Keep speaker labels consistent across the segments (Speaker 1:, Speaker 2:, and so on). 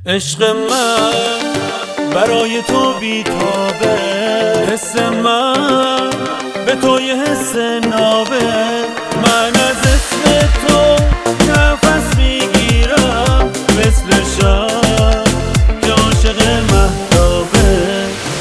Speaker 1: عشق من برای تو بیتابه، حس من به تو یه حس نابه. من از اسم تو نفس میگیرم مثل شب که عاشق مهتابه.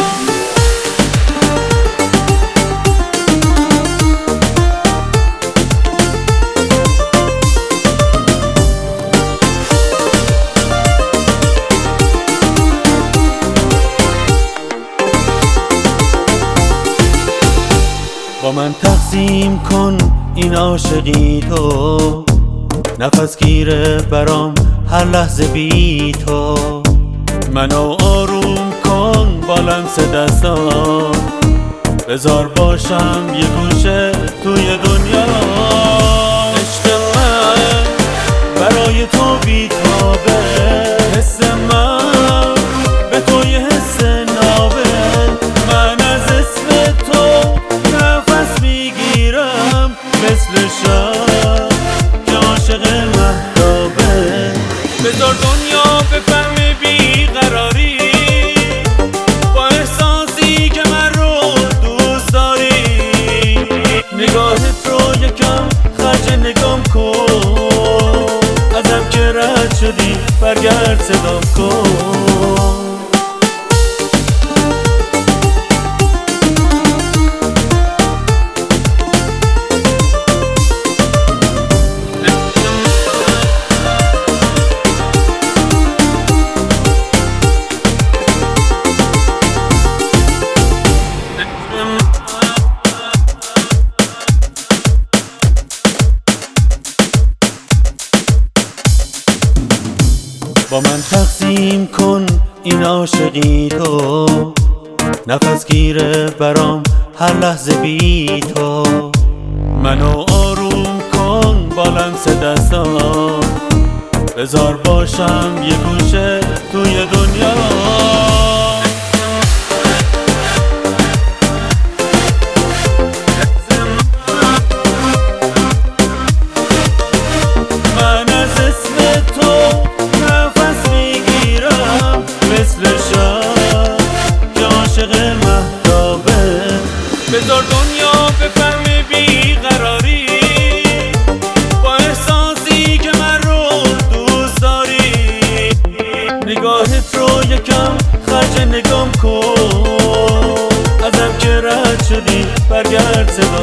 Speaker 1: با من تقسیم کن این عاشقی تو، نفس گیره برام هر لحظه بی تو. منو آروم کن با لمس دستات، بذار باشم یه گوشه توی دنیا. عشق من برای تو بیتابه، حس من به تو یه حس نابه. من از اسم تو نفس میگیرم مثل شب که عاشق مهتابه. بذار دنیا بفهمه بیقراری با احساسی که من رو دوست داری. نگاهت رو یکم خرج نگام کن، ازم که رد شدی برگرد صدام کن. با من تقسیم کن این عاشقی تو، نفس گیره برام هر لحظه بی تو. منو آروم کن با لمس دستات، بذار باشم یه گوشه توی دنیا. بذار دنیا بفهمه بیقراری با احساسی که من رو دوست داری. نگاهت رو یکم خرج نگام کن، ازم که رد شدی برگرد صدا